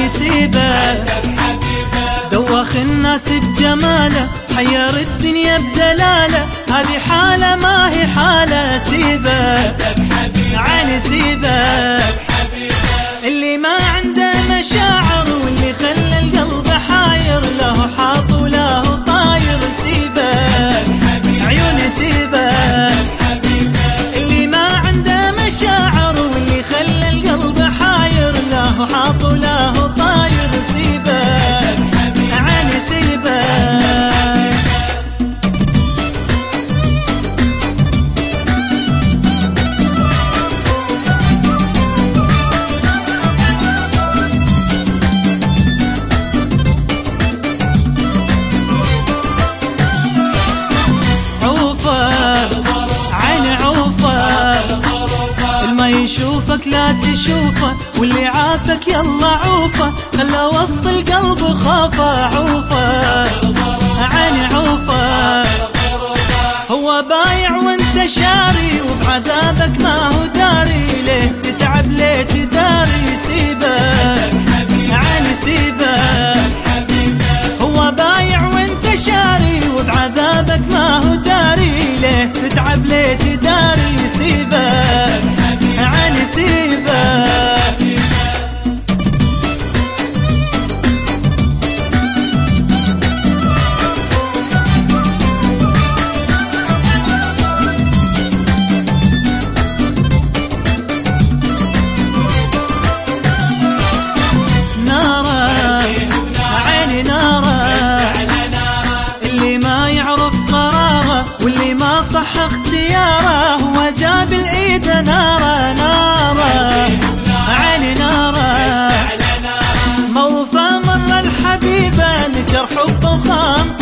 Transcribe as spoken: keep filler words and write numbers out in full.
سيبه دوخ الناس بجماله، حير الدنيا بدلاله، هذه حالة ما هي حالة. سيبه عيني سيبه، اللي ما عنده مشاعر واللي خلى القلب حاير، له حاط وله طاير. سيبه عيوني سيبه، اللي ما عنده مشاعر واللي خلى القلب حاير، له حاط وله طاير. سيبه عيني سيبه. يشوفك لا تشوفه، واللي عافك يلا عوفه، خلى وسط القلب خوفه. عوفه عيني عوفه، هو بايع وانت شاري، وبعذابك ما هو داري، ليه تتعب ليه تداري. سيبه عيني سيبه، هو بايع وانت شاري، وبعذابك ما هو داري، ليه تتعب ليه تداري. سيبه عيني سيبه. ناره عيني ناره، اللي ما يعرف قراره واللي ما صح اختياره، هو جاب الايد ناره. ناره عيني ناره، موفى مر الحبيبه، نكر حبه وخان